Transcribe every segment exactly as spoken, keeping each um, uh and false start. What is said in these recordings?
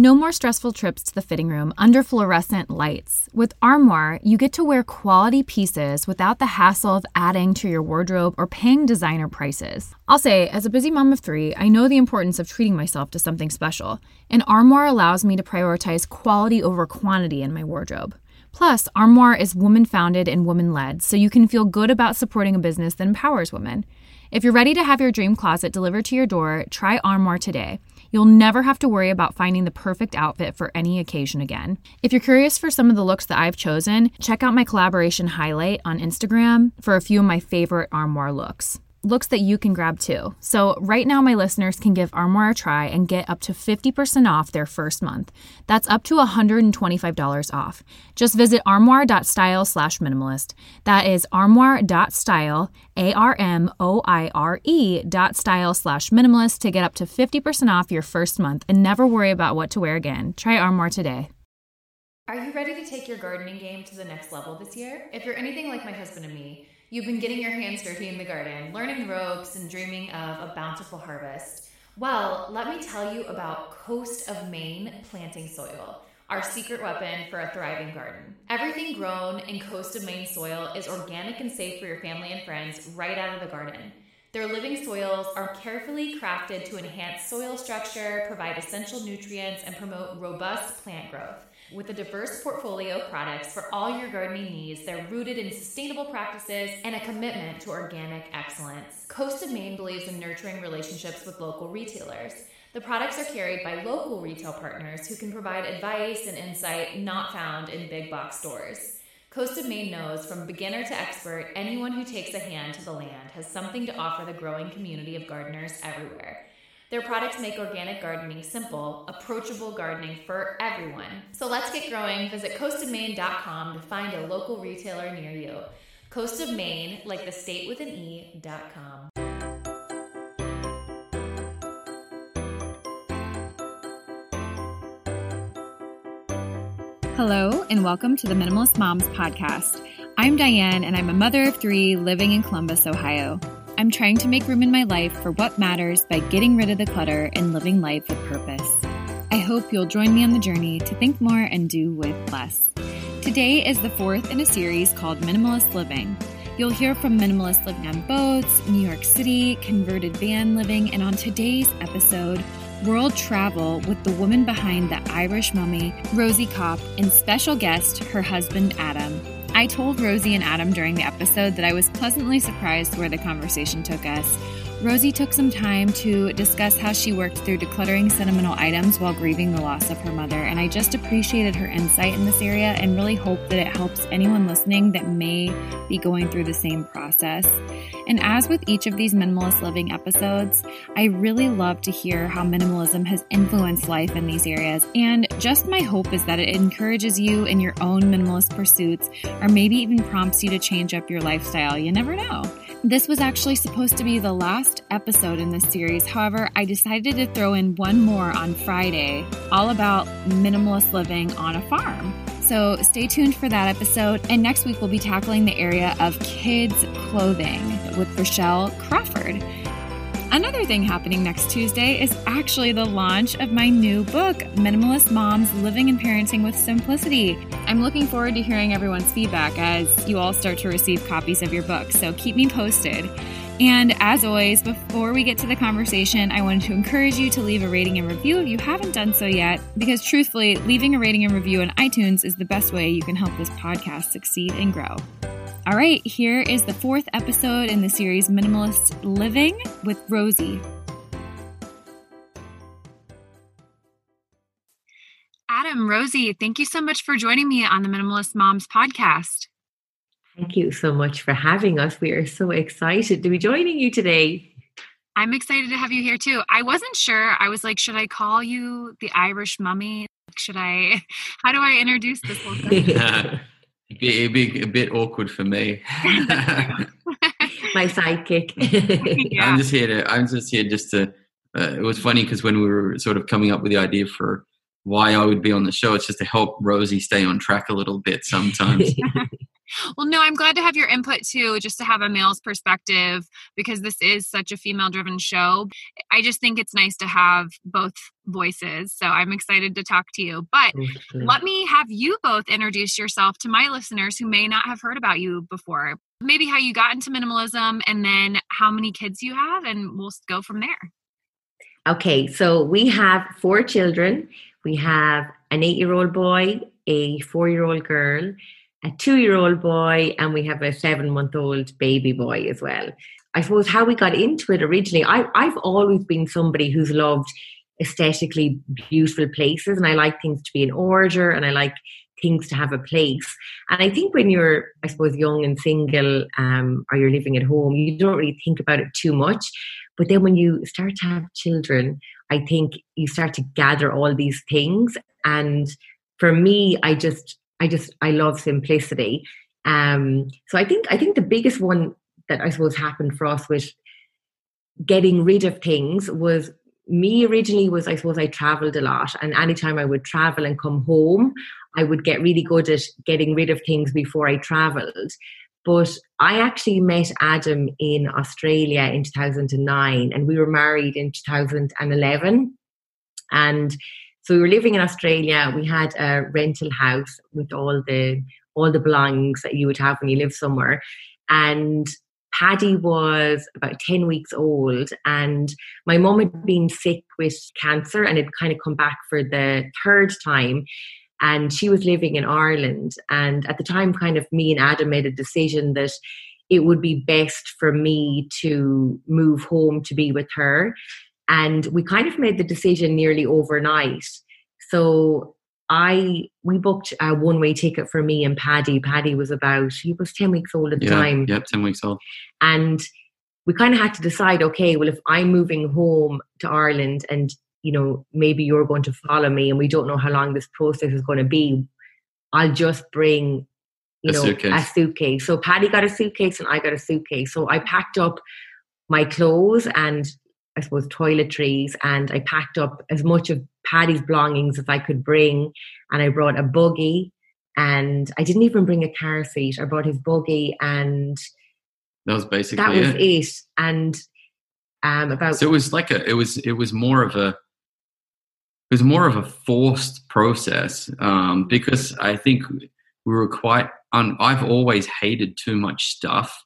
No more stressful trips to the fitting room under fluorescent lights. With Armoire, you get to wear quality pieces without the hassle of adding to your wardrobe or paying designer prices. I'll say, as a busy mom of three, I know the importance of treating myself to something special, and Armoire allows me to prioritize quality over quantity in my wardrobe. Plus, Armoire is woman-founded and woman-led, so you can feel good about supporting a business that empowers women. If you're ready to have your dream closet delivered to your door, try Armoire today. You'll never have to worry about finding the perfect outfit for any occasion again. If you're curious for some of the looks that I've chosen, check out my collaboration highlight on Instagram for a few of my favorite Armoire looks. Looks that you can grab too. So right now my listeners can give Armoire a try and get up to fifty percent off their first month. That's up to one hundred twenty-five dollars off. Just visit armoire.style slash minimalist. That is armoire.style, A R M O I R E dot style slash minimalist to get up to fifty percent off your first month and never worry about what to wear again. Try Armoire today. Are you ready to take your gardening game to the next level this year? If you're anything like my husband and me, you've been getting your hands dirty in the garden, learning the ropes, and dreaming of a bountiful harvest. Well, let me tell you about Coast of Maine planting soil, our secret weapon for a thriving garden. Everything grown in Coast of Maine soil is organic and safe for your family and friends right out of the garden. Their living soils are carefully crafted to enhance soil structure, provide essential nutrients, and promote robust plant growth. With a diverse portfolio of products for all your gardening needs, they're rooted in sustainable practices and a commitment to organic excellence. Coast of Maine believes in nurturing relationships with local retailers. The products are carried by local retail partners who can provide advice and insight not found in big box stores. Coast of Maine knows from beginner to expert, anyone who takes a hand to the land has something to offer the growing community of gardeners everywhere. Their products make organic gardening simple, approachable gardening for everyone. So let's get growing. Visit coast of maine dot com to find a local retailer near you. Coast of Maine, like the state with an E, dot com. Hello, and welcome to the Minimalist Moms Podcast. I'm Diane, and I'm a mother of three living in Columbus, Ohio. I'm trying to make room in my life for what matters by getting rid of the clutter and living life with purpose. I hope you'll join me on the journey to think more and do with less. Today is the fourth in a series called Minimalist Living. You'll hear from minimalists living on boats, New York City, converted van living, and on today's episode, world travel with the woman behind the Irish Mummy, Rosie Kopp, and special guest, her husband, Adam. I told Rosie and Adam during the episode that I was pleasantly surprised where the conversation took us. Rosie took some time to discuss how she worked through decluttering sentimental items while grieving the loss of her mother, and I just appreciated her insight in this area and really hope that it helps anyone listening that may be going through the same process. And as with each of these Minimalist Living episodes, I really love to hear how minimalism has influenced life in these areas, and just my hope is that it encourages you in your own minimalist pursuits, or maybe even prompts you to change up your lifestyle. You never know. This was actually supposed to be the last episode in this series. However, I decided to throw in one more on Friday, all about minimalist living on a farm. So stay tuned for that episode. And next week, we'll be tackling the area of kids' clothing with Rochelle Crawford. Another thing happening next Tuesday is actually the launch of my new book, Minimalist Moms Living and Parenting with Simplicity. I'm looking forward to hearing everyone's feedback as you all start to receive copies of your book, so keep me posted. And as always, before we get to the conversation, I wanted to encourage you to leave a rating and review if you haven't done so yet, because truthfully, leaving a rating and review on iTunes is the best way you can help this podcast succeed and grow. All right, here is the fourth episode in the series Minimalist Living with Rosie. Adam, Rosie, thank you so much for joining me on the Minimalist Moms podcast. Thank you so much for having us. We are so excited to be joining you today. I'm excited to have you here too. I wasn't sure. I was like, should I call you the Irish Mummy? Should I, how do I introduce this whole thing? It'd be a bit awkward for me. My sidekick. Yeah. I'm just here to. I'm just here just to. Uh, it was funny because when we were sort of coming up with the idea for why I would be on the show. It's just to help Rosie stay on track a little bit sometimes. Well, no, I'm glad to have your input too, just to have a male's perspective, because this is such a female-driven show. I just think it's nice to have both voices. So I'm excited to talk to you. But Okay. let me have you both introduce yourself to my listeners who may not have heard about you before. Maybe how you got into minimalism, and then how many kids you have, and we'll go from there. Okay, so we have four children. We have an eight-year-old boy, a four-year-old girl, a two-year-old boy, and we have a seven-month-old baby boy as well. I suppose how we got into it originally, I, I've always been somebody who's loved aesthetically beautiful places, and I like things to be in order, and I like things to have a place. And I think when you're, I suppose, young and single, um, or you're living at home, you don't really think about it too much. But then when you start to have children, I think you start to gather all these things. And for me, I just, I just, I love simplicity. Um, so I think, I think the biggest one that I suppose happened for us with getting rid of things was me originally was, I suppose I traveled a lot, and anytime I would travel and come home, I would get really good at getting rid of things before I traveled. But I actually met Adam in Australia in two thousand nine, and we were married in two thousand eleven. And so we were living in Australia. We had a rental house with all the all the belongings that you would have when you live somewhere. And Paddy was about ten weeks old, and my mum had been sick with cancer and had kind of come back for the third time. And she was living in Ireland. And at the time, kind of me and Adam made a decision that it would be best for me to move home to be with her. And we kind of made the decision nearly overnight. So I we booked a one-way ticket for me and Paddy. Paddy was about, he was ten weeks old at the yeah, time. Yep, ten weeks old. And we kind of had to decide, okay, well, if I'm moving home to Ireland and, you know, maybe you're going to follow me and we don't know how long this process is going to be, I'll just bring, you a know, suitcase. a suitcase. So Paddy got a suitcase and I got a suitcase. So I packed up my clothes and I suppose toiletries, and I packed up as much of Paddy's belongings as I could bring. And I brought a buggy, and I didn't even bring a car seat. I brought his buggy, and that was basically that was it. it. And um, about so it was like a, it was, it was more of a, it was more of a forced process, um, because I think we were quite. Un, I've always hated too much stuff.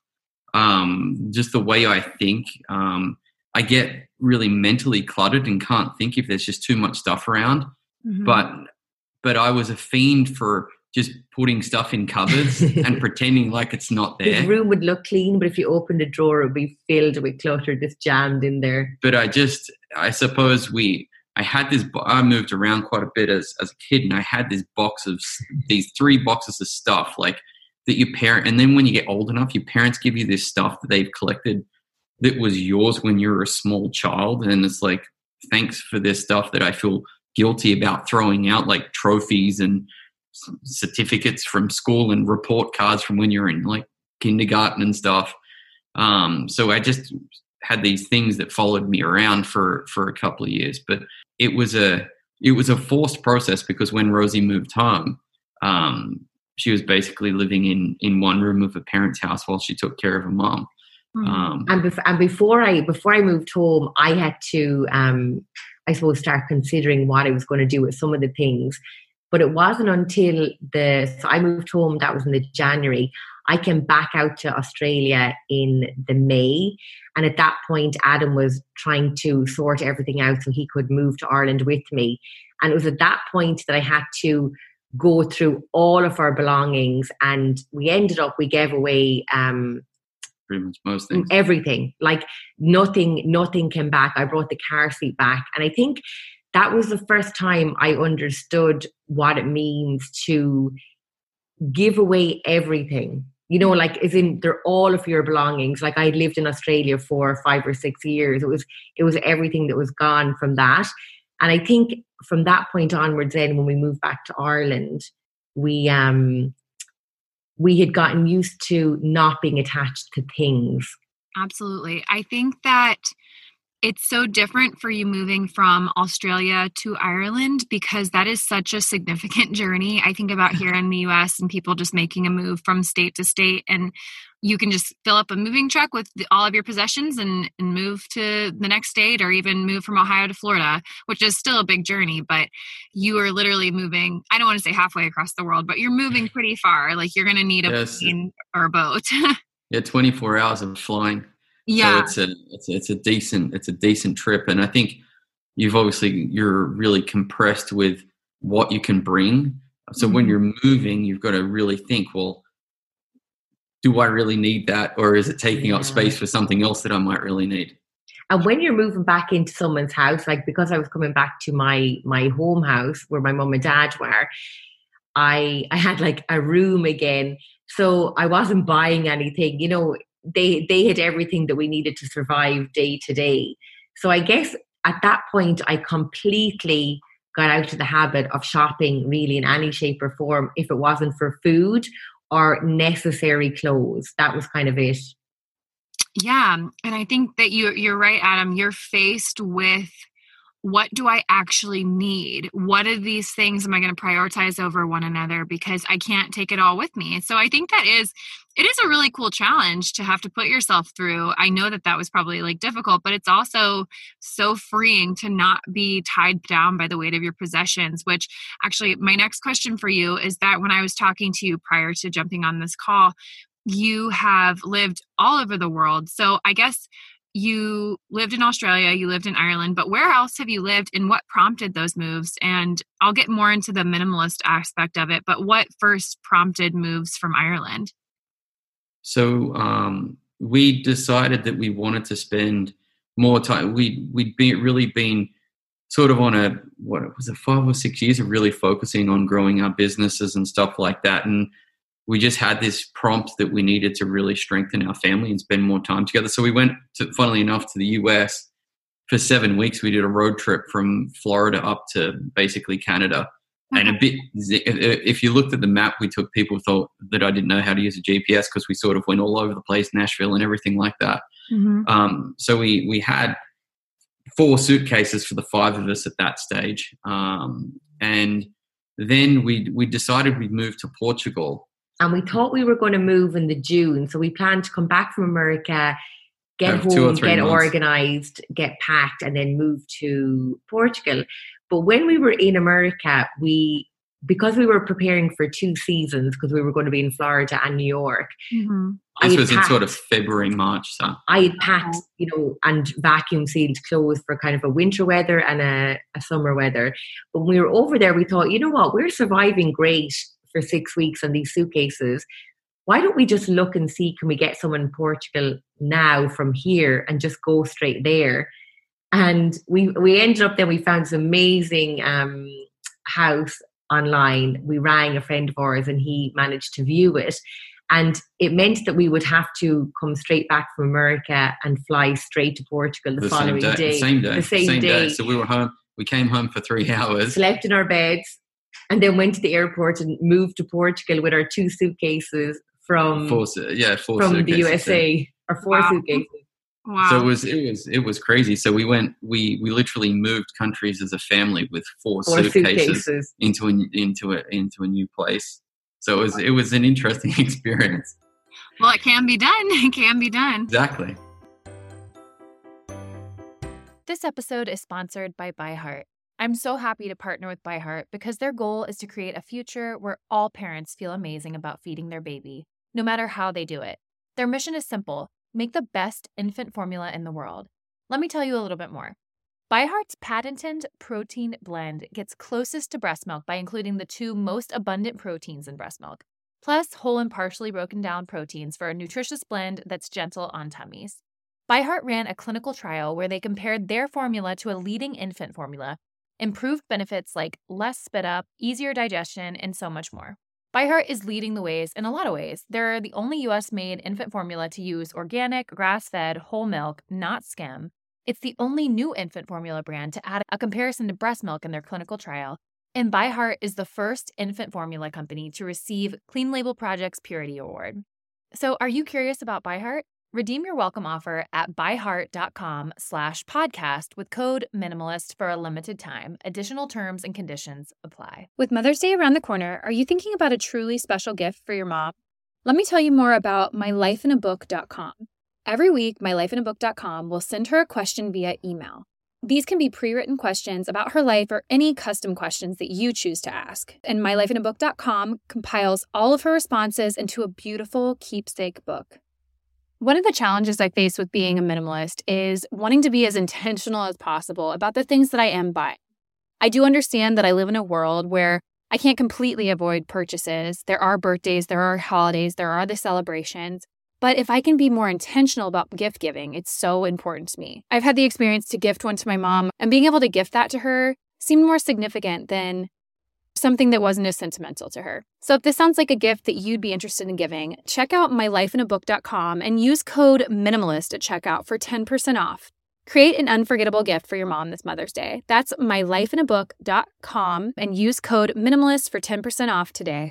Um, just the way I think. Um, I get really mentally cluttered and can't think if there's just too much stuff around. Mm-hmm. But but I was a fiend for just putting stuff in cupboards and pretending like it's not there. His room would look clean, but if you opened a drawer, it would be filled with clutter just jammed in there. But I just, I suppose we, I had this, I moved around quite a bit as, as a kid, and I had this box of, these three boxes of stuff like that your parent, and then when you get old enough, your parents give you this stuff that they've collected that was yours when you were a small child. And it's like, thanks for this stuff that I feel guilty about throwing out, like trophies and certificates from school and report cards from when you're in like kindergarten and stuff. Um, so I just had these things that followed me around for, for a couple of years, but it was a, it was a forced process because when Rosie moved home, um, she was basically living in, in one room of a parent's house while she took care of her mom. Um, and, bef- and before I before I moved home, I had to, um, I suppose, start considering what I was going to do with some of the things. But it wasn't until the so I moved home. That was in the January. I came back out to Australia in the May, and at that point, Adam was trying to sort everything out so he could move to Ireland with me. And it was at that point that I had to go through all of our belongings, and we ended up we gave away. Um, Pretty much most things. Everything. Like nothing, nothing came back. I brought the car seat back. And I think that was the first time I understood what it means to give away everything. You know, like as in they're all of your belongings. Like I lived in Australia for five or six years. It was it was everything that was gone from that. And I think from that point onwards then when we moved back to Ireland, we um we had gotten used to not being attached to things. Absolutely. I think that it's so different for you moving from Australia to Ireland because that is such a significant journey. I think about here in the U S and people just making a move from state to state, and you can just fill up a moving truck with the, all of your possessions and, and move to the next state, or even move from Ohio to Florida, which is still a big journey, but you are literally moving, I don't want to say halfway across the world, but you're moving pretty far. Like you're going to need a Yes. plane or a boat. Yeah, twenty-four hours of flying. Yeah. So it's a, it's a it's a decent it's a decent trip, and I think you've obviously you're really compressed with what you can bring. So Mm-hmm. when you're moving, you've got to really think, well, do I really need that, or is it taking Yeah. up space for something else that I might really need? And when you're moving back into someone's house, like because I was coming back to my my home house where my mum and dad were, I I had like a room again. So I wasn't buying anything, you know, they they had everything that we needed to survive day to day. So I guess at that point I completely got out of the habit of shopping really in any shape or form if it wasn't for food or necessary clothes. That was kind of it. Yeah. And I think that you, you're right, Adam. You're faced with, what do I actually need? What of these things am I going to prioritize over one another? Because I can't take it all with me. So I think that is, it is a really cool challenge to have to put yourself through. I know that that was probably like difficult, but it's also so freeing to not be tied down by the weight of your possessions, which actually my next question for you is that when I was talking to you prior to jumping on this call, you have lived all over the world. So I guess you lived in Australia, you lived in Ireland, but where else have you lived and what prompted those moves? And I'll get more into the minimalist aspect of it, but what first prompted moves from Ireland? So um, we decided that we wanted to spend more time. We, we'd been really been sort of on a, what was it, five or six years of really focusing on growing our businesses and stuff like that. And we just had this prompt that we needed to really strengthen our family and spend more time together. So we went, to, funnily enough, to the U S for seven weeks. We did a road trip from Florida up to basically Canada. And a bit, if you looked at the map we took, people thought that I didn't know how to use a G P S because we sort of went all over the place, Nashville and everything like that. Mm-hmm. Um, so we we had four suitcases for the five of us at that stage. Um, and then we we decided we'd move to Portugal. And we thought we were going to move in the June. So we planned to come back from America, get Have two or home, three get months. organized, get packed, and then move to Portugal. But when we were in America, we, because we were preparing for two seasons, because we were going to be in Florida and New York. Mm-hmm. I This had was in packed- sort of February, March. So I had packed, you know, and vacuum sealed clothes for kind of a winter weather and a, a summer weather. But when we were over there, we thought, you know what, we're surviving great for six weeks on these suitcases. Why don't we just look and see, can we get someone in Portugal now from here and just go straight there? And we we ended up then, we found this amazing um, house online. We rang a friend of ours and he managed to view it. And it meant that we would have to come straight back from America and fly straight to Portugal the, the following same day, day. The same day. The same, day. So we were home. We came home for three hours. Slept in our beds and then went to the airport and moved to Portugal with our two suitcases from, Four, su- yeah, four from the suitcases. U S A, or four Wow. suitcases. Wow. So it was it was it was crazy. So we went we we literally moved countries as a family with four, Four suitcases, suitcases. into a into a into a new place. So it was it was an interesting experience. Well, it can be done. It can be done. Exactly. This episode is sponsored by ByHeart. I'm so happy to partner with ByHeart because their goal is to create a future where all parents feel amazing about feeding their baby, no matter how they do it. Their mission is simple: make the best infant formula in the world. Let me tell you a little bit more. ByHeart's patented protein blend gets closest to breast milk by including the two most abundant proteins in breast milk, plus whole and partially broken down proteins for a nutritious blend that's gentle on tummies. ByHeart ran a clinical trial where they compared their formula to a leading infant formula, improved benefits like less spit up, easier digestion, and so much more. ByHeart is leading the ways in a lot of ways. They're the only U S-made infant formula to use organic, grass-fed, whole milk, not skim. It's the only new infant formula brand to add a comparison to breast milk in their clinical trial. And ByHeart is the first infant formula company to receive Clean Label Project's Purity Award. So are you curious about ByHeart? Redeem your welcome offer at byheart.com slash podcast with code minimalist for a limited time. Additional terms and conditions apply. With Mother's Day around the corner, are you thinking about a truly special gift for your mom? Let me tell you more about my life in a book dot com. Every week, my life in a book dot com will send her a question via email. These can be pre-written questions about her life or any custom questions that you choose to ask. And my life in a book dot com compiles all of her responses into a beautiful keepsake book. One of the challenges I face with being a minimalist is wanting to be as intentional as possible about the things that I am buying. I do understand that I live in a world where I can't completely avoid purchases. There are birthdays, there are holidays, there are the celebrations. But if I can be more intentional about gift giving, it's so important to me. I've had the experience to gift one to my mom, and being able to gift that to her seemed more significant than something that wasn't as sentimental to her. So if this sounds like a gift that you'd be interested in giving, check out my life in a book dot com and use code MINIMALIST at checkout for ten percent off. Create an unforgettable gift for your mom this Mother's Day. That's my life in a book dot com and use code MINIMALIST for ten percent off today.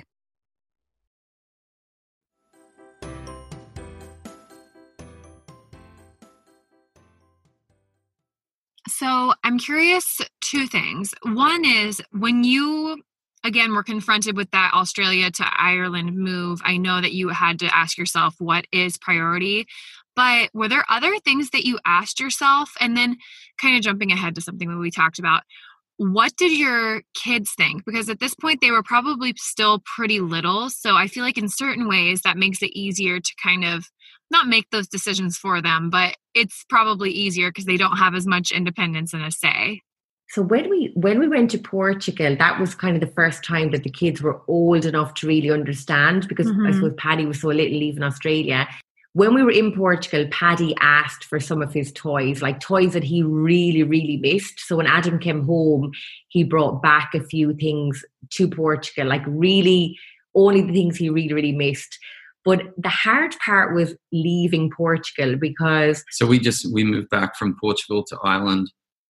So I'm curious, two things. One is when you, again, were confronted with that Australia to Ireland move, I know that you had to ask yourself, what is priority? But were there other things that you asked yourself? And then kind of jumping ahead to something that we talked about, what did your kids think? Because at this point, they were probably still pretty little. So I feel like in certain ways that makes it easier to kind of not make those decisions for them, but it's probably easier because they don't have as much independence and a say. So when we when we went to Portugal, that was kind of the first time that the kids were old enough to really understand, because mm-hmm. I suppose Paddy was so little leaving Australia. When we were in Portugal, Paddy asked for some of his toys, like toys that he really, really missed. So when Adam came home, he brought back a few things to Portugal, like really only the things he really, really missed. But the hard part was leaving Portugal because... So we just, we moved back from Portugal to Ireland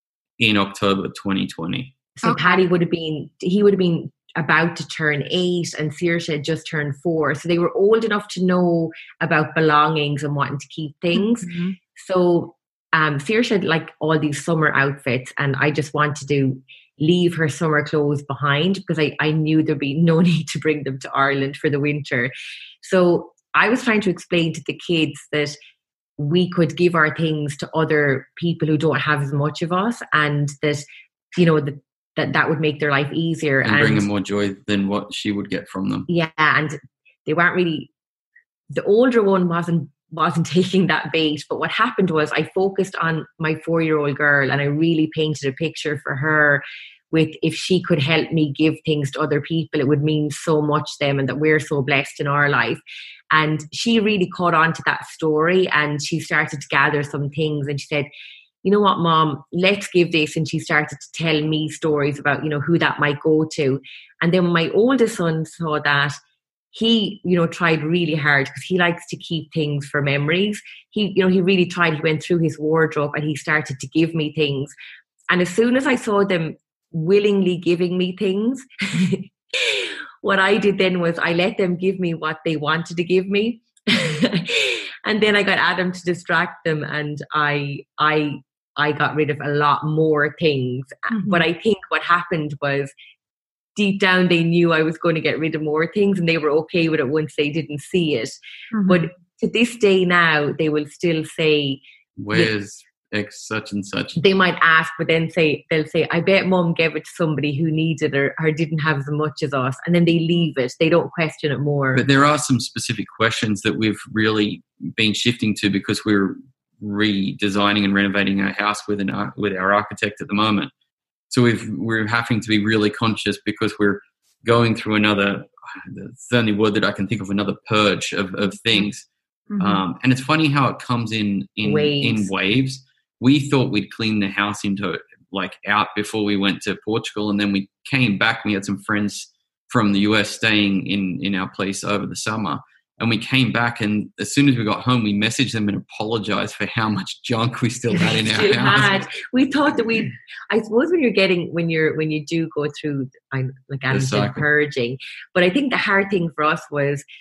in October twenty twenty. So okay. Paddy would have been, he would have been about to turn eight and Saoirse had just turned four. So they were old enough to know about belongings and wanting to keep things. Mm-hmm. So um, Saoirse had like all these summer outfits and I just wanted to leave her summer clothes behind because I, I knew there'd be no need to bring them to Ireland for the winter. So I was trying to explain to the kids that we could give our things to other people who don't have as much of us, and that, you know, that that, that would make their life easier. And, and bring them more joy than what she would get from them. Yeah, and they weren't really, the older one wasn't wasn't taking that bait. But what happened was I focused on my four-year-old girl and I really painted a picture for her with, if she could help me give things to other people, it would mean so much to them and that we're so blessed in our life. And she really caught on to that story and she started to gather some things and she said, you know what, Mom, let's give this. And she started to tell me stories about, you know, who that might go to. And then when my oldest son saw that, he, you know, tried really hard because he likes to keep things for memories. He, you know, he really tried. He went through his wardrobe and he started to give me things. And as soon as I saw them willingly giving me things, what I did then was I let them give me what they wanted to give me. And then I got Adam to distract them and I, I, I got rid of a lot more things. Mm-hmm. But I think what happened was deep down they knew I was going to get rid of more things and they were okay with it once they didn't see it. Mm-hmm. But to this day now, they will still say, where's X such and such? They might ask, but then say, they'll say, I bet Mum gave it to somebody who needed it or, or didn't have as much as us. And then they leave it. They don't question it more. But there are some specific questions that we've really been shifting to because we're redesigning and renovating our house with an with our architect at the moment. So we've, we're having to be really conscious because we're going through another, it's the only word that I can think of, another purge of, of things. Mm-hmm. Um, and it's funny how it comes in in waves. in waves. We thought we'd clean the house into like out before we went to Portugal. And then we came back. We had some friends from the U S staying in, in our place over the summer. And we came back, and as soon as we got home, we messaged them and apologized for how much junk we still had in our house. Had. We thought that we, I suppose, when you're getting, when you're, when you do go through, I'm like Adam said, purging. But I think the hard thing for us was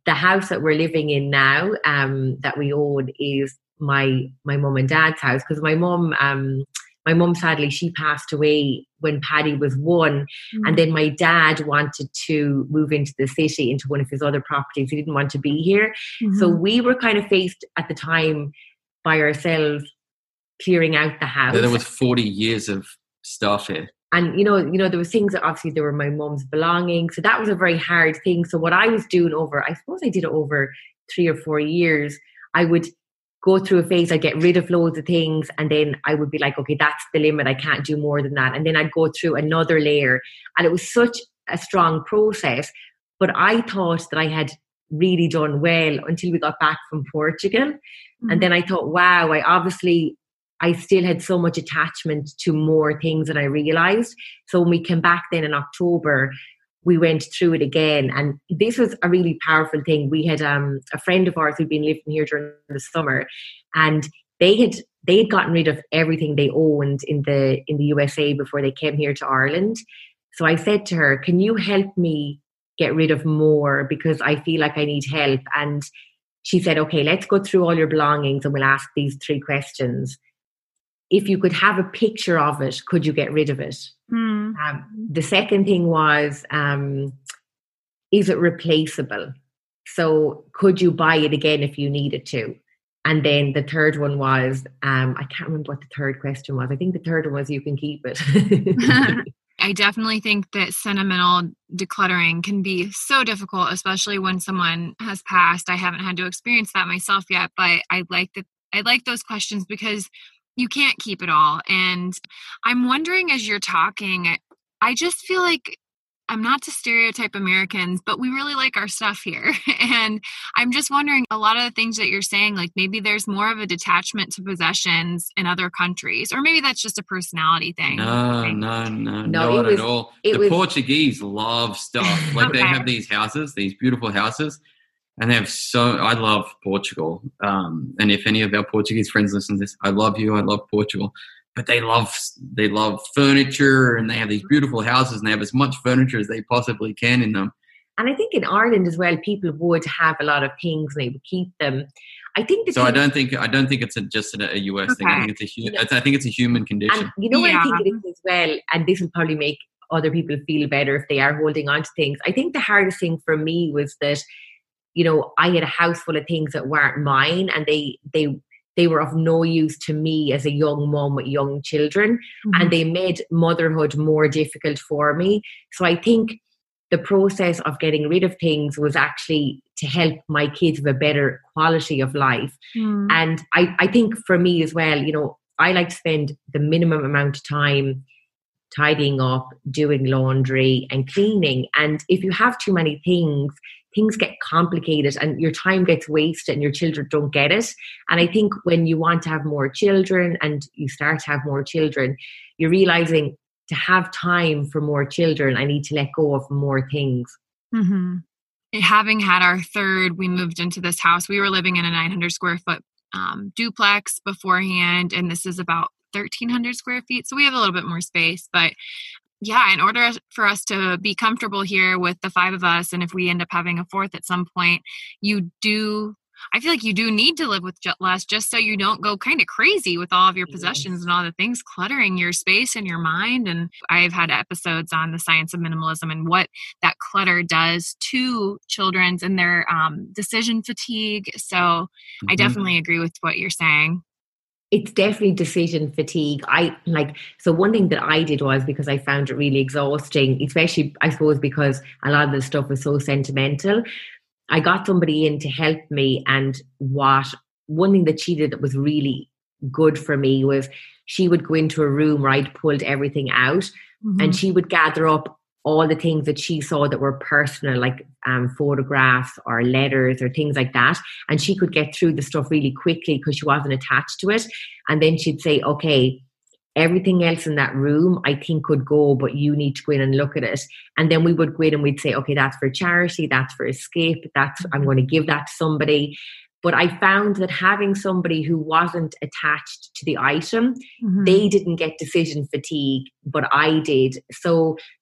the house that we're living in now, um, that we own, is my my mum and dad's house, because my mum, um, my mum sadly she passed away when Paddy was one, mm. and then my dad wanted to move into the city, into one of his other properties. He didn't want to be here, mm-hmm. so we were kind of faced at the time by ourselves clearing out the house. There was forty years of stuff here. And, you know, you know, there was things that obviously there were my mum's belongings. So that was a very hard thing. So what I was doing over, I suppose I did it over three or four years, I would go through a phase, I'd get rid of loads of things. And then I would be like, okay, that's the limit. I can't do more than that. And then I'd go through another layer. And it was such a strong process. But I thought that I had really done well until we got back from Portugal. Mm-hmm. And then I thought, wow, I obviously... I still had so much attachment to more things than I realised. So when we came back then in October, we went through it again. And this was a really powerful thing. We had um, a friend of ours who'd been living here during the summer, and they had they had gotten rid of everything they owned in the in the U S A before they came here to Ireland. So I said to her, can you help me get rid of more, because I feel like I need help? And she said, okay, let's go through all your belongings and we'll ask these three questions. If you could have a picture of it, could you get rid of it? Mm. Um, the second thing was, um, is it replaceable? So could you buy it again if you needed to? And then the third one was, um, I can't remember what the third question was. I think the third one was, you can keep it. I definitely think that sentimental decluttering can be so difficult, especially when someone has passed. I haven't had to experience that myself yet, but I like that. I like those questions because you can't keep it all. And I'm wondering, as you're talking, I just feel like, I'm not to stereotype Americans, but we really like our stuff here. And I'm just wondering, a lot of the things that you're saying, like maybe there's more of a detachment to possessions in other countries, or maybe that's just a personality thing. No, no, no, no, not was, at all. The was... Portuguese love stuff. Like okay. They have these houses, these beautiful houses. And they have so, I love Portugal. Um, and if any of our Portuguese friends listen to this, I love you. I love Portugal. But they love, they love furniture, and they have these beautiful houses, and they have as much furniture as they possibly can in them. And I think in Ireland as well, people would have a lot of things and they would keep them. I think the so. thing, I don't think I don't think it's a, just a, a U S okay. thing. I think it's a hu- I think it's a human condition. And you know yeah. what I think it is as well, and this will probably make other people feel better if they are holding on to things. I think the hardest thing for me was that, you know, I had a house full of things that weren't mine, and they they they were of no use to me as a young mom with young children, mm-hmm. and they made motherhood more difficult for me. So I think the process of getting rid of things was actually to help my kids have a better quality of life. Mm. And I, I think for me as well, you know, I like to spend the minimum amount of time tidying up, doing laundry and cleaning. And if you have too many things, things get complicated and your time gets wasted and your children don't get it. And I think when you want to have more children and you start to have more children, you're realizing to have time for more children, I need to let go of more things. Mm-hmm. Having had our third, we moved into this house. We were living in a nine hundred square foot um, duplex beforehand, and this is about thirteen hundred square feet. So we have a little bit more space, but yeah, in order for us to be comfortable here with the five of us, and if we end up having a fourth at some point, you do, I feel like you do need to live with less, just so you don't go kind of crazy with all of your possessions yes. and all the things cluttering your space and your mind. And I've had episodes on the science of minimalism and what that clutter does to children's and their um, decision fatigue. So mm-hmm. I definitely agree with what you're saying. It's definitely decision fatigue. I like, so one thing that I did was, because I found it really exhausting, especially I suppose because a lot of the stuff was so sentimental, I got somebody in to help me. And what one thing that she did that was really good for me was she would go into a room where I'd pulled everything out, mm-hmm. and she would gather up all the things that she saw that were personal, like um, photographs or letters or things like that. And she could get through the stuff really quickly because she wasn't attached to it. And then she'd say, okay, everything else in that room I think could go, but you need to go in and look at it. And then we would go in and we'd say, okay, that's for charity, that's for Escape, that's, I'm going to give that to somebody. But I found that having somebody who wasn't attached to the item, mm-hmm. they didn't get decision fatigue, but I did. So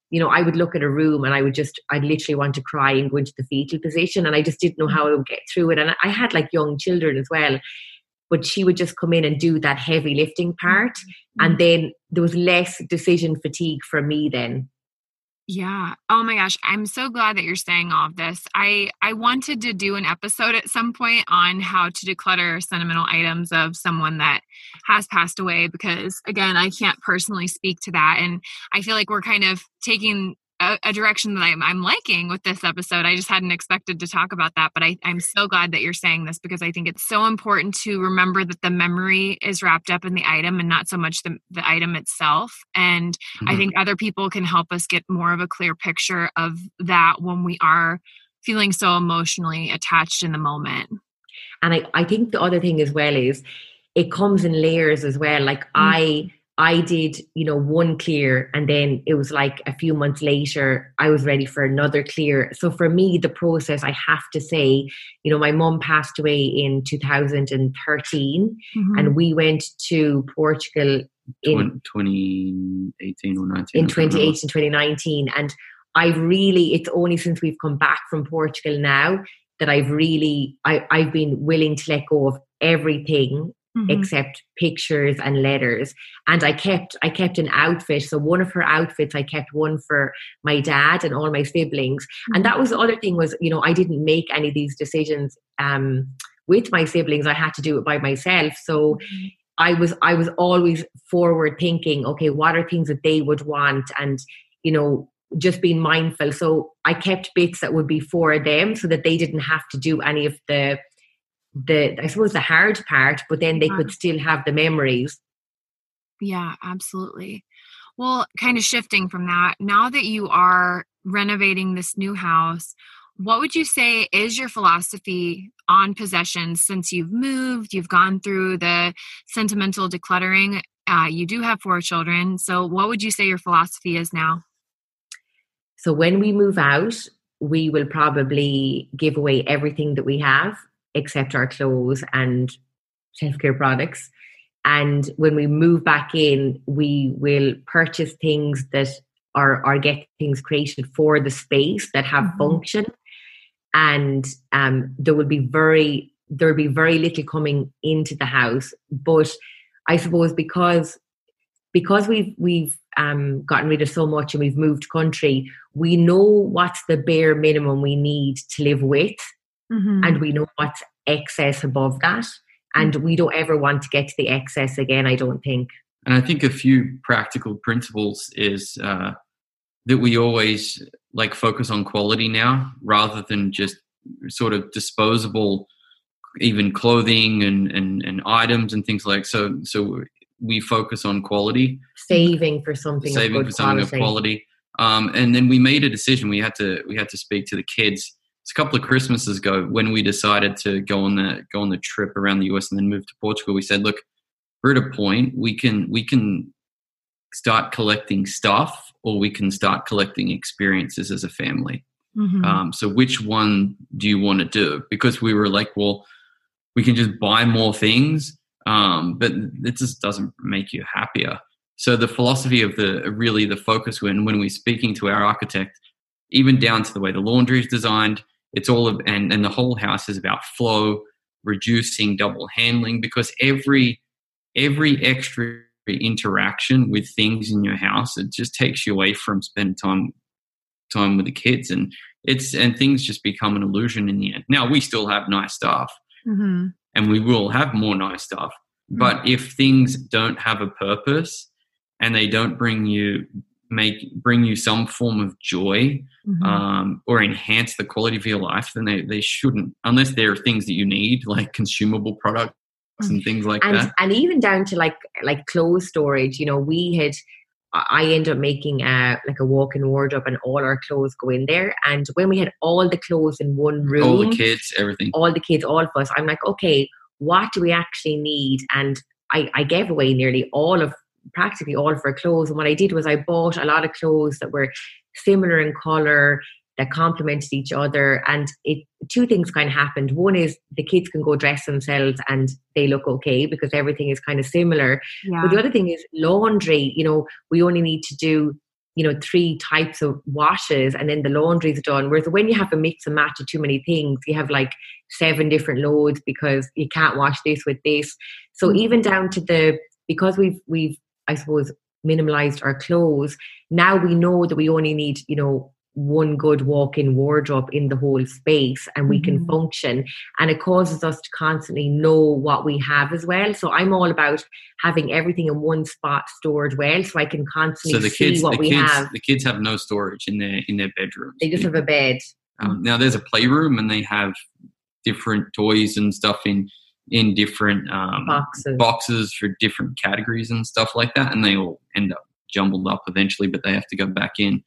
you know, I would look at a room and I would just, I'd literally want to cry and go into the fetal position. And I just didn't know how I would get through it. And I had like young children as well. But she would just come in and do that heavy lifting part. Mm-hmm. And then there was less decision fatigue for me then. Yeah. Oh my gosh. I'm so glad that you're saying all of this. I, I wanted to do an episode at some point on how to declutter sentimental items of someone that has passed away, because again, I can't personally speak to that. And I feel like we're kind of taking a, a direction that I'm, I'm liking with this episode. I just hadn't expected to talk about that, but I, I'm so glad that you're saying this, because I think it's so important to remember that the memory is wrapped up in the item and not so much the, the item itself. And mm-hmm. I think other people can help us get more of a clear picture of that when we are feeling so emotionally attached in the moment. And I, I think the other thing as well is it comes in layers as well. Like mm-hmm. I... I did, you know, one clear, and then it was like a few months later, I was ready for another clear. So for me, the process, I have to say, you know, my mum passed away in two thousand thirteen, mm-hmm. and we went to Portugal in twenty eighteen or nineteen. In twenty eighteen, twenty nineteen. And I've really, it's only since we've come back from Portugal now that I've really, I, I've been willing to let go of everything. Mm-hmm. Except pictures and letters. And I kept I kept an outfit. So one of her outfits, I kept one for my dad and all my siblings. Mm-hmm. And that was the other thing was, you know, I didn't make any of these decisions um, with my siblings. I had to do it by myself. So mm-hmm. I was I was always forward thinking, okay, what are things that they would want? And, you know, just being mindful. So I kept bits that would be for them so that they didn't have to do any of the the I suppose the hard part, but then they yeah. could still have the memories. Yeah, absolutely. Well, kind of shifting from that, now that you are renovating this new house, what would you say is your philosophy on possessions since you've moved, you've gone through the sentimental decluttering, uh, you do have four children. So what would you say your philosophy is now? So when we move out, we will probably give away everything that we have, except our clothes and self-care products. And when we move back in, we will purchase things that are, are get things created for the space that have mm-hmm. function. And um, there will be very, there will be very little coming into the house. But I suppose because, because we've, we've um, gotten rid of so much and we've moved country, we know what's the bare minimum we need to live with. Mm-hmm. And we know what's excess above that. And we don't ever want to get to the excess again, I don't think. And I think a few practical principles is uh, that we always like focus on quality now rather than just sort of disposable, even clothing and, and, and items and things like so. So we focus on quality. Saving for something Saving of good for something quality. of quality. Um, and then we made a decision. We had to we had to speak to the kids. It's a couple of Christmases ago when we decided to go on the go on the trip around the U S and then move to Portugal. We said, look, we're at a point we can we can start collecting stuff, or we can start collecting experiences as a family. Mm-hmm. Um, so which one do you want to do? Because we were like, well, we can just buy more things, um, but it just doesn't make you happier. So the philosophy of the really the focus when when we're speaking to our architect, even down to the way the laundry is designed, it's all of, and, and the whole house is about flow, reducing double handling, because every every extra interaction with things in your house, it just takes you away from spending time time with the kids, and it's and things just become an illusion in the end. Now we still have nice stuff, mm-hmm. and we will have more nice stuff, mm-hmm. but if things don't have a purpose and they don't bring you make bring you some form of joy, mm-hmm. um, or enhance the quality of your life, then they, they shouldn't, unless there are things that you need, like consumable products mm-hmm. and things like and, that. And even down to like like clothes storage, you know, we had, I ended up making a, like a walk-in wardrobe and all our clothes go in there. And when we had all the clothes in one room, all the kids, everything, all the kids, all of us, I'm like, okay, what do we actually need? And I, I gave away nearly all of practically all of our clothes. And what I did was I bought a lot of clothes that were similar in colour, that complemented each other. And it two things kind of happened. One is the kids can go dress themselves and they look okay because everything is kind of similar. Yeah. But the other thing is laundry. You know, we only need to do you know, three types of washes and then the laundry's done. Whereas when you have a mix and match of too many things, you have like seven different loads because you can't wash this with this. So mm-hmm. even down to the, because we've, we've, I suppose, minimalized our clothes, now we know that we only need, you know, one good walk-in wardrobe in the whole space and we mm-hmm. can function, and it causes us to constantly know what we have as well. So I'm all about having everything in one spot stored well, so I can constantly so the see kids, what the we kids, have. The kids have no storage in their in their bedrooms. They just have a bed. Um, now there's a playroom and they have different toys and stuff in in different um, boxes. boxes for different categories and stuff like that, and they all end up jumbled up eventually, but they have to go back in.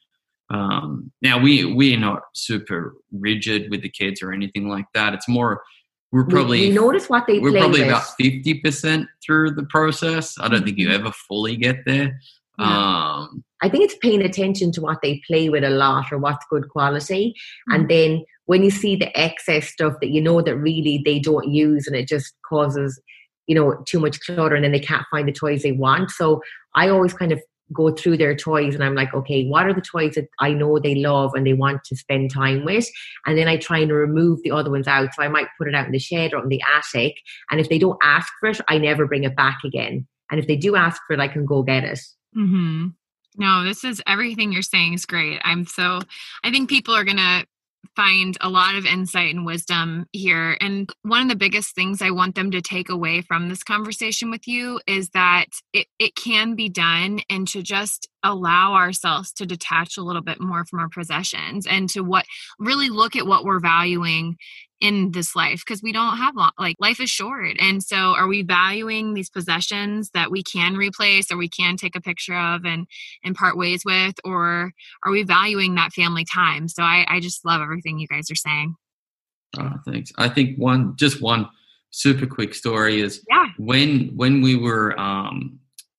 Um, now we, we're not super rigid with the kids or anything like that. It's more, we're probably, we, we notice what they we're play probably with. about fifty percent through the process. I don't mm-hmm. think you ever fully get there. Yeah. Um, I think it's paying attention to what they play with a lot or what's good quality. Mm-hmm. And then when you see the excess stuff that you know that really they don't use and it just causes, you know, too much clutter and then they can't find the toys they want. So I always kind of go through their toys and I'm like, okay, what are the toys that I know they love and they want to spend time with? And then I try and remove the other ones out. So I might put it out in the shed or in the attic. And if they don't ask for it, I never bring it back again. And if they do ask for it, I can go get it. Mm-hmm. No, this is, everything you're saying is great. I'm so, I think people are going to find a lot of insight and wisdom here. And one of the biggest things I want them to take away from this conversation with you is that it, it can be done, and to just allow ourselves to detach a little bit more from our possessions and to what really look at what we're valuing in this life, because we don't have long, like life is short. And so are we valuing these possessions that we can replace or we can take a picture of and, and part ways with, or are we valuing that family time? So I, I just love everything you guys are saying. Oh, thanks. I think one, just one super quick story is yeah. when, when we were um,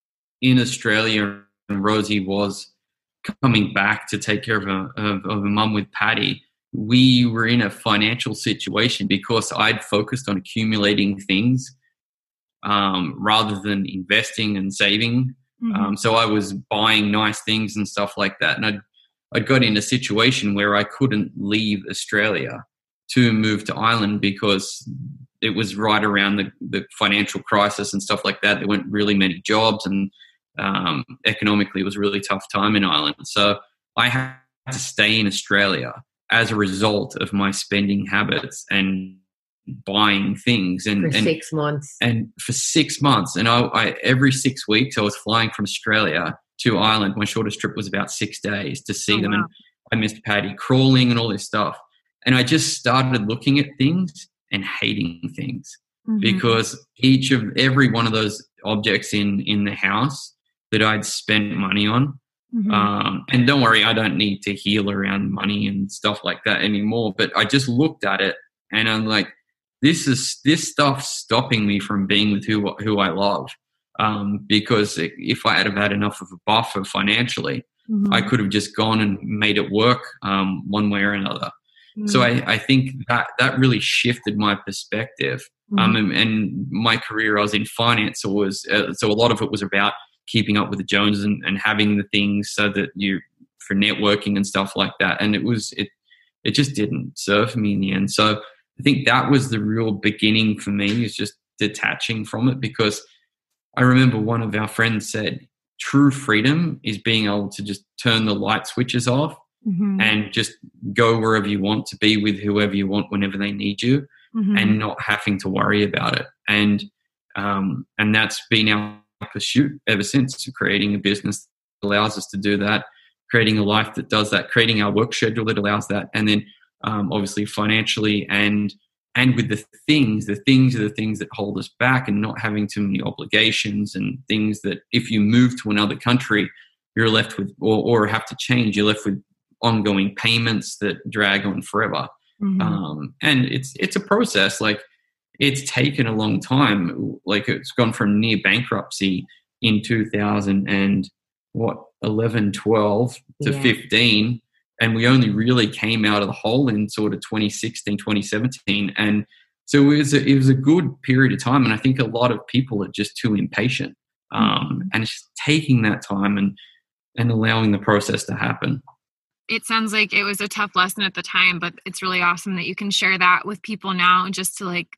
in Australia and Rosie was coming back to take care of a, of, of a mum with Patty, we were in a financial situation because I'd focused on accumulating things um, rather than investing and saving. Mm-hmm. Um, so I was buying nice things and stuff like that. And I'd, I'd got in a situation where I couldn't leave Australia to move to Ireland because it was right around the, the financial crisis and stuff like that. There weren't really many jobs, and um, economically it was a really tough time in Ireland. So I had to stay in Australia as a result of my spending habits and buying things. And for and, six months. And for six months. And I, I every six weeks I was flying from Australia to Ireland. My shortest trip was about six days to see oh, them. Wow. And I missed Patty, crawling and all this stuff. And I just started looking at things and hating things mm-hmm. because each of every one of those objects in, in the house that I'd spent money on, Mm-hmm. Um, and don't worry, I don't need to heal around money and stuff like that anymore. But I just looked at it and I'm like, this is this stuff's stopping me from being with who who I love. Um, because if I had have had enough of a buffer financially, mm-hmm. I could have just gone and made it work um, one way or another. Mm-hmm. So I, I think that that really shifted my perspective. Mm-hmm. Um, and, and my career, I was in finance, so was uh, so a lot of it was about keeping up with the Joneses and, and having the things so that you for networking and stuff like that. And it was, it, it just didn't serve me in the end. So I think that was the real beginning for me, is just detaching from it, because I remember one of our friends said, true freedom is being able to just turn the light switches off mm-hmm. and just go wherever you want to be with whoever you want whenever they need you mm-hmm. and not having to worry about it. And, um, and that's been our pursuit ever since, creating a business that allows us to do that, creating a life that does that, creating our work schedule that allows that, and then um, obviously financially and and with the things, the things are the things that hold us back, and not having too many obligations and things that if you move to another country, you're left with, or, or have to change, you're left with ongoing payments that drag on forever. Mm-hmm. Um, and it's it's a process. Like, it's taken a long time. Like, it's gone from near bankruptcy in two thousand and what, eleven, twelve to yeah. fifteen. And we only really came out of the hole in sort of twenty sixteen, twenty seventeen. And so it was a, it was a good period of time. And I think a lot of people are just too impatient. Um, and it's just taking that time and and allowing the process to happen. It sounds like it was a tough lesson at the time, but it's really awesome that you can share that with people now, just to like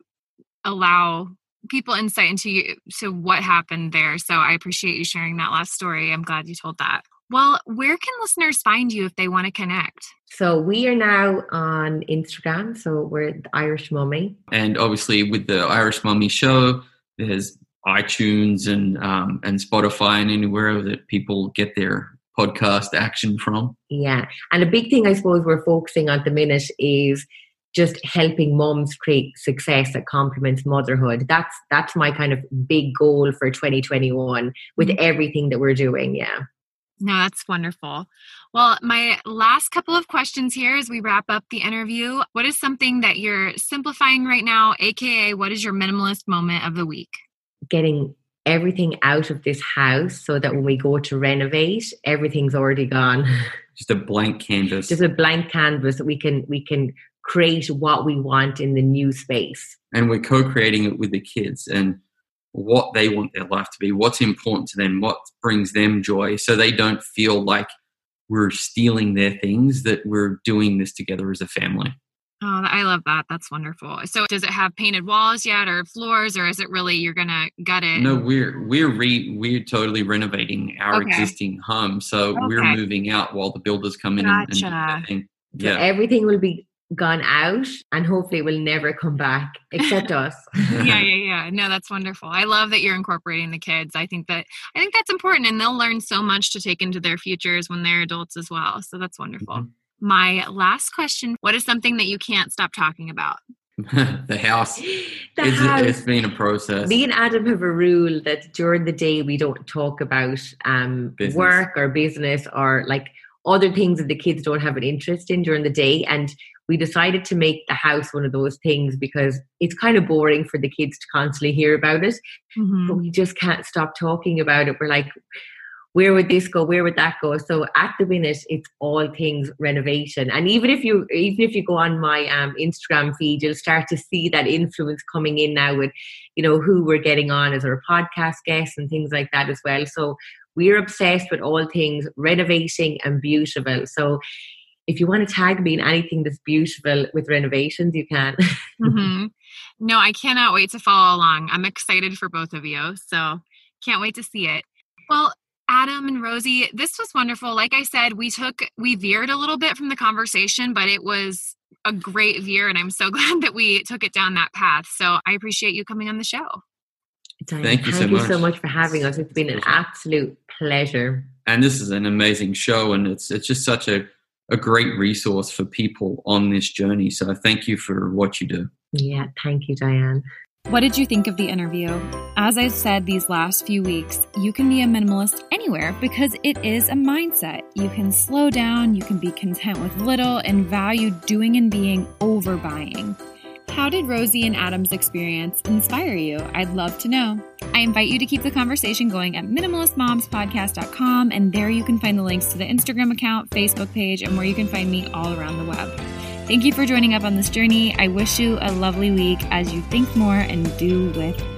allow people insight into you, so what happened there. So I appreciate you sharing that last story. I'm glad you told that. Well, where can listeners find you if they want to connect? So we are now on Instagram. So we're the Irish Mummy. And obviously with the Irish Mummy show, there's iTunes and um, and Spotify and anywhere that people get their podcast action from. Yeah. And a big thing I suppose we're focusing on at the minute is just helping mums create success that complements motherhood. That's that's my kind of big goal for twenty twenty-one with mm-hmm. everything that we're doing. Yeah. No, that's wonderful. Well, my last couple of questions here as we wrap up the interview. What is something that you're simplifying right now, aka what is your minimalist moment of the week? Getting everything out of this house so that when we go to renovate, everything's already gone. Just a blank canvas. Just a blank canvas that we can we can create what we want in the new space. And we're co-creating it with the kids and what they want their life to be, what's important to them, what brings them joy, so they don't feel like we're stealing their things, that we're doing this together as a family. Oh, I love that. That's wonderful. So does it have painted walls yet or floors, or is it really you're going to gut it? No, we're we're re, we're totally renovating our okay. existing home. So okay. we're moving out while the builders come in gotcha. and, and yeah. So everything will be gone out and hopefully it will never come back except us. yeah, yeah, yeah. No, that's wonderful. I love that you're incorporating the kids. I think that I think that's important, and they'll learn so much to take into their futures when they're adults as well. So that's wonderful. Mm-hmm. My last question, what is something that you can't stop talking about? the house. The it's, house. It's been a process. Me and Adam have a rule that during the day we don't talk about um, work or business or like other things that the kids don't have an interest in during the day. And we decided to make the house one of those things because it's kind of boring for the kids to constantly hear about it. Mm-hmm. But we just can't stop talking about it. We're like, where would this go? Where would that go? So at the minute, it's all things renovation. And even if you even if you go on my um, Instagram feed, you'll start to see that influence coming in now with, you know, who we're getting on as our podcast guests and things like that as well. So we're obsessed with all things renovating and beautiful. So if you want to tag me in anything that's beautiful with renovations, you can. mm-hmm. No, I cannot wait to follow along. I'm excited for both of you. So can't wait to see it. Well, Adam and Rosie, this was wonderful. Like I said, we took, we veered a little bit from the conversation, but it was a great veer. And I'm so glad that we took it down that path. So I appreciate you coming on the show. Thank, Thank you so Thank much. you so much for having us. It's been an absolute pleasure. And this is an amazing show. And it's it's just such a, a great resource for people on this journey. So thank you for what you do. Yeah, thank you, Diane. What did you think of the interview? As I've said these last few weeks, you can be a minimalist anywhere because it is a mindset. You can slow down, you can be content with little, and value doing and being over buying. How did Rosie and Adam's experience inspire you? I'd love to know. I invite you to keep the conversation going at minimalist moms podcast dot com, and there you can find the links to the Instagram account, Facebook page, and where you can find me all around the web. Thank you for joining up on this journey. I wish you a lovely week as you think more and do with